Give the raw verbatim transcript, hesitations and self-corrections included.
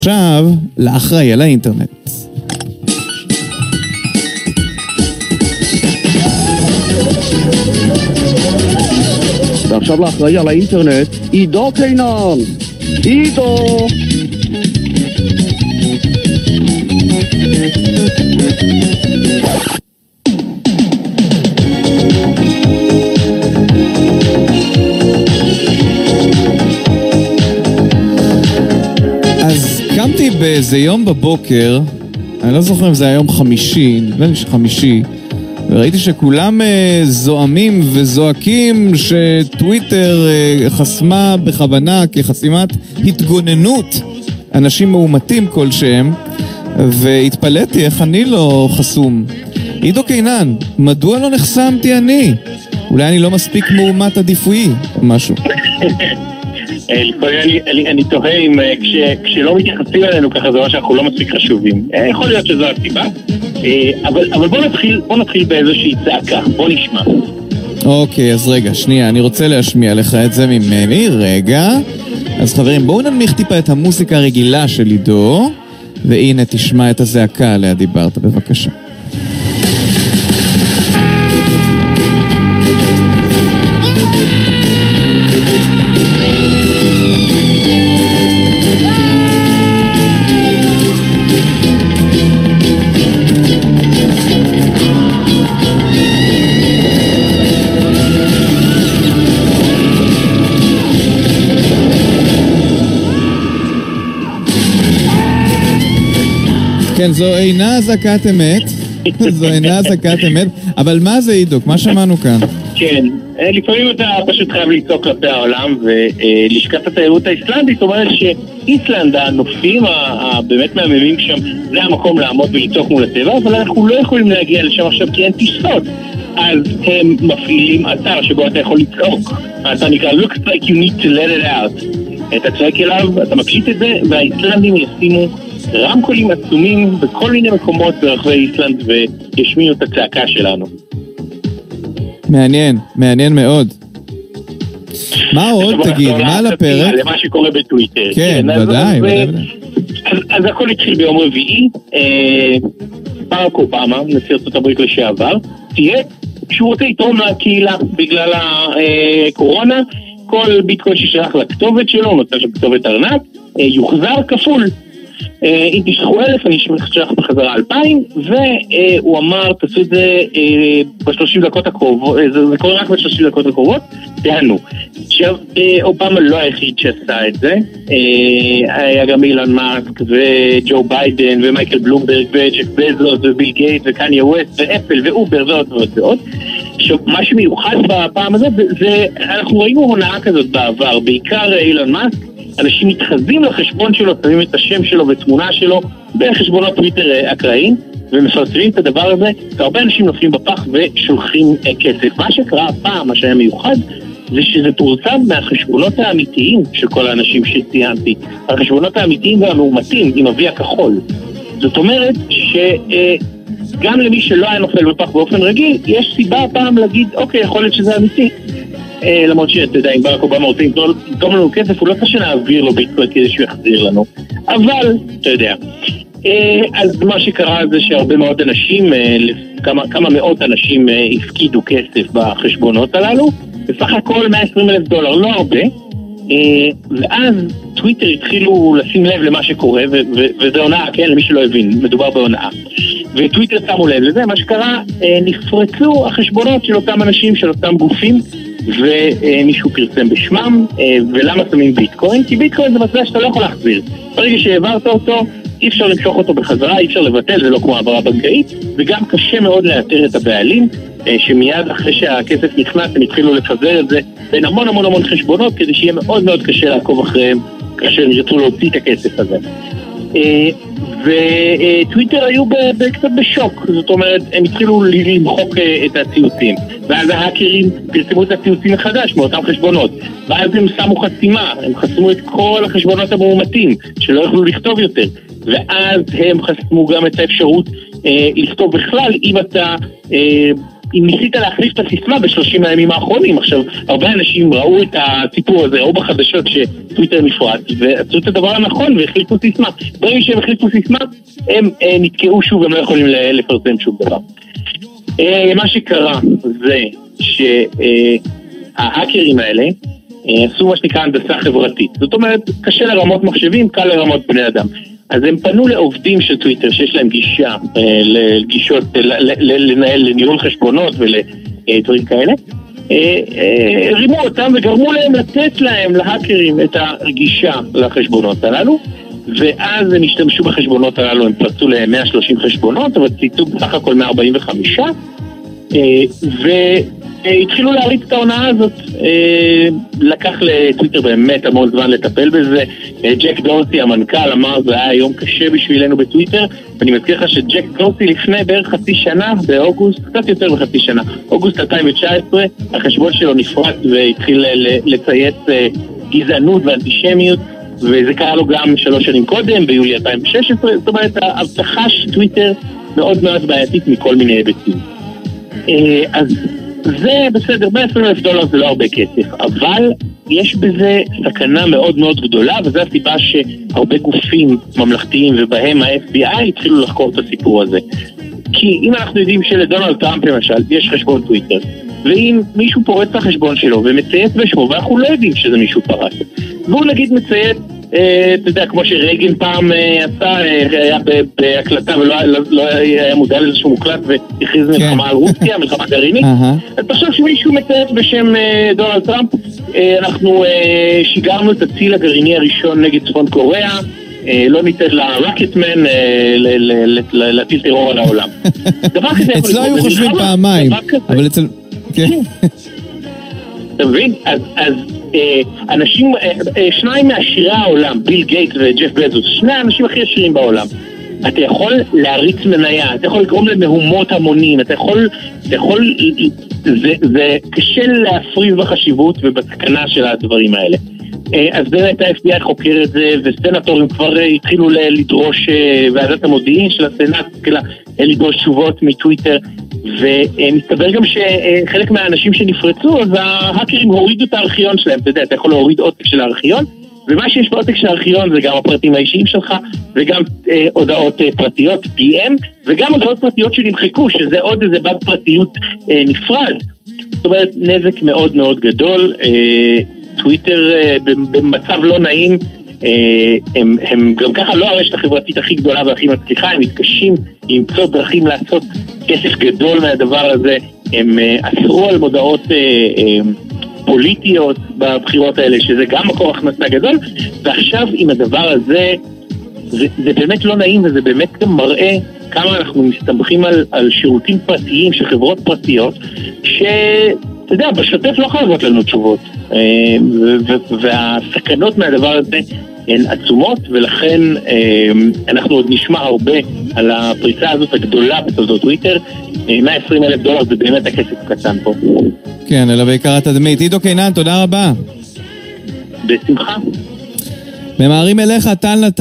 עכשיו, לאחראי על האינטרנט. ועכשיו לאחראי על האינטרנט, עידו קינן. עידו! אז קמתי באיזה יום בבוקר, אני לא זוכר אם זה היום חמישי, נדמה לי שחמישי, וראיתי שכולם uh, זועמים וזועקים שטוויטר uh, חסמה בכוונה כחסימת התגוננות אנשים מאומתים כלשהם, והתפלאתי איך אני לא חסום. עידו קינן, מדוע לא נחסמתי אני? אולי אני לא מספיק מאומת עדיפויי או משהו. לפעמים אני תוהה אם כשלא מתייחסים אלינו ככה זה מה שאנחנו לא מספיק חשובים. יכול להיות שזו הסיבה, אבל בוא נתחיל באיזושהי צעקה, בוא נשמע. אוקיי, אז רגע, שנייה, אני רוצה להשמיע לך את זה ממני, רגע. אז חברים, בואו ננמיך טיפה את המוסיקה הרגילה של עידו, והנה תשמע את הזעקה עליה דיברת, בבקשה. כן, זו אינה הזעקת אמת, זו אינה הזעקת אמת, אבל מה זה עידוק? מה שמענו כאן? כן, לפעמים אתה פשוט חייב לצעוק כלפי העולם, ולשכת התיירות האיסלנדית אומרת שאיסלנד, הנופים הבאמת מהממים שם, זה המקום לעמוד ולצעוק מול הטבע, אבל אנחנו לא יכולים להגיע לשם עכשיו כי אין טיסות. אז הם מפעילים אתר שבו אתה יכול לצעוק. אתה נקרא looks like you need to let it out. אתה צועק אליו, אתה מקליט את זה, והאיסלנדים ישימו רמקולים עצומים בכל מיני מקומות ברחבי איסלנד וישמיעו את הצעקה שלנו. מעניין, מעניין מאוד. מה עוד תגיד? מה על הפרק? למה שקורה בטוויטר. כן, ודאי, ודאי. אז הכל התחיל ביום רביעי. ברק אובמה, נשיא ארצות הברית לשעבר, תהיה שהוא רוצה לתרום לקהילה בגלל הקורונה. כל ביטקוין ששלח לכתובת שלו, נוצר של כתובת ארנק, יוחזר כפול. אם תשלחו אלף, אני אשלח בחזרה אלפיים, והוא אמר, תעשו את זה בשלושים דקות הקרובות, זה קורה רק בשלושים דקות הקרובות, תענו. עכשיו, אובמה לא היחיד שעשה את זה, היה גם אילון מאסק, וג'ו ביידן, ומייקל בלומברג, וג'ק בזוס, וביל גייט, וקניה ווסט, ואפל, ואובר, ועוד ועוד ועוד. עכשיו, מה שמיוחד בפעם הזאת, זה, אנחנו ראינו הונאה כזאת בעבר, בעיקר אילון מאסק, אנשים מתחזים לחשבון שלו, שמים את השם שלו ותמונה שלו בחשבונות טוויטר אקראיים, ומפרסמים את הדבר הזה, והרבה אנשים נופלים בפח ושולחים כסף. מה שקרה הפעם, מה שהיה מיוחד, זה שזה פורסם מהחשבונות האמיתיים של כל האנשים שציינתי, החשבונות האמיתיים והמאומתים עם אבי הכחול. זאת אומרת שגם למי שלא היה נופל בפח באופן רגיל, יש סיבה הפעם להגיד, אוקיי, יכול להיות שזה אמיתי. למרות שאתה יודע, אם ברק אובמה רוצה לתרום לנו כסף, הוא לא צריך שנעביר לו ביטקוין כדי שהוא יחזיר לנו. אבל, אתה יודע. אז מה שקרה זה שהרבה מאוד אנשים, כמה, כמה מאות אנשים הפקידו כסף בחשבונות הללו, בסך הכל מאה ועשרים אלף דולר, לא הרבה. ואז טוויטר התחילו לשים לב למה שקורה, וזה הונאה, כן, למי שלא הבין, מדובר בהונאה. וטוויטר שמו לב לזה, מה שקרה, נפרצו החשבונות של אותם אנשים, של אותם גופים, ומישהו פרסם בשמם. ולמה שמים ביטקוין? כי ביטקוין זה מטבע שאתה לא יכול להחזיר. ברגע שהעברת אותו, אי אפשר למשוך אותו בחזרה, אי אפשר לבטל, זה לא כמו העברה בנקאית, וגם קשה מאוד לאתר את הבעלים, שמיד אחרי שהכסף נכנס הם התחילו לפזר את זה בין המון המון המון חשבונות, כדי שיהיה מאוד מאוד קשה לעקוב אחריהם כאשר ירצו להוציא את הכסף הזה. וטוויטר היו קצת בשוק, זאת אומרת, הם התחילו למחוק את הציוצים, ואז ההאקרים פרסמו את הציוצים מחדש מאותם חשבונות, ואז הם שמו חסימה, הם חסמו את כל החשבונות המאומתים שלא יכלו לכתוב יותר, ואז הם חסמו גם את האפשרות אה, לכתוב בכלל אם אתה אה, אם ניסית להחליף את הסיסמה בשלושים הימים האחרונים. עכשיו, הרבה אנשים ראו את הסיפור הזה, או בחדשות שטוויטר נפרץ, ועשו את הדבר הנכון והחליפו סיסמה. ברגע שהם החליפו סיסמה, הם אה, נתקעו שוב, הם לא יכולים לפרסם שום דבר. אה, מה שקרה זה שההאקרים האלה אה, עשו מה שנקרא הנדסה חברתית. זאת אומרת, קשה לרמות מחשבים, קל לרמות בני אדם. אז הם פנו לעובדים של טוויטר שיש להם גישה אה, לגישות, ל- ל- לנהל לניהול חשבונות ולדברים כאלה. אה, אה, רימו אותם וגרמו להם לתת להם, להאקרים, את הגישה לחשבונות הללו, ואז הם השתמשו בחשבונות הללו, הם פרצו ל-מאה ושלושים חשבונות, אבל ציטו בסך הכל מאה ארבעים וחמש, אה, ו... התחילו להריץ את ההונאה הזאת. לקח לטוויטר באמת המון זמן לטפל בזה. ג'ק דורסי המנכ"ל אמר זה היה יום קשה בשבילנו בטוויטר, ואני מזכיר לך שג'ק דורסי לפני בערך חצי שנה, באוגוסט, קצת יותר מחצי שנה, אוגוסט אלפיים תשע עשרה, החשבון שלו נפרץ והתחיל לצייץ גזענות ואנטישמיות, וזה קרה לו גם שלוש שנים קודם, ביולי אלפיים ושש עשרה. זאת אומרת, ההבטחה של טוויטר מאוד מאוד בעייתית מכל מיני היבטים. אז זה בסדר, מאה ועשרים אלף דולר זה לא הרבה כסף, אבל יש בזה סכנה מאוד מאוד גדולה, וזו הסיבה שהרבה גופים ממלכתיים ובהם ה-אף בי איי התחילו לחקור את הסיפור הזה. כי אם אנחנו יודעים שלדונלד טראמפ למשל יש חשבון טוויטר, ואם מישהו פורץ את החשבון שלו ומצייץ בשמו, ואנחנו לא יודעים שזה מישהו פרץ, והוא נגיד מצייץ, אתה יודע, כמו שרייגן פעם עשה, היה בהקלטה ולא היה מודע לזה שהוא מוקלט והכריז מלחמה על רוסיה, מלחמה גרעינית. אז תחשוב שמישהו מצייץ בשם דונלד טראמפ, אנחנו שיגרנו את הציל הגרעיני הראשון נגד צפון קוריאה, לא ניתן לרקטמן להטיל טרור על העולם. אצלו היו חושבים פעמיים, אבל אצל... אתה מבין? אז אנשים, שניים מעשירי העולם, ביל גייט וג'ף בזוס, שני האנשים הכי עשירים בעולם, אתה יכול להריץ מניה, אתה יכול לגרום למהומות המונים, אתה יכול, אתה יכול, זה, זה קשה להפריז בחשיבות ובסכנה של הדברים האלה. אז באמת ה-אף בי איי חוקר את זה, וסנטורים כבר התחילו לדרוש, ועדת המודיעין של הסנאט התחילה לדרוש תשובות מטוויטר, ומסתבר גם שחלק מהאנשים שנפרצו, אז ההאקרים הורידו את הארכיון שלהם. אתה יודע, אתה יכול להוריד עותק של הארכיון, ומה שיש בעותק של הארכיון זה גם הפרטים האישיים שלך, וגם אה, הודעות אה, פרטיות, פי אם, וגם הודעות פרטיות שנמחקו, שזה עוד איזה בד פרטיות אה, נפרד. זאת אומרת, נזק מאוד מאוד גדול. אה, טוויטר אה, במצב לא נעים, אה, הם, הם גם ככה לא הרשת החברתית הכי גדולה והכי מצליחה, הם מתקשים למצוא דרכים לעשות כסף גדול מהדבר הזה. הם אה, אסרו על מודעות אה, אה, פוליטיות בבחירות האלה, שזה גם מקור הכנסה גדול, ועכשיו עם הדבר הזה, זה, זה באמת לא נעים, וזה באמת גם מראה כמה אנחנו מסתמכים על, על שירותים פרטיים של חברות פרטיות, שאתה יודע, בשוטף לא חייבות לנו תשובות, והסכנות מהדבר הזה הן עצומות, ולכן אנחנו עוד נשמע הרבה על הפריצה הזאת הגדולה בתולדות טוויטר. מאה ועשרים אלף דולר זה באמת הכסף קטן פה. כן, אלא בעיקר התדמית. עידו קינן, תודה רבה. בשמחה. ממהרים אליך, טל נתן.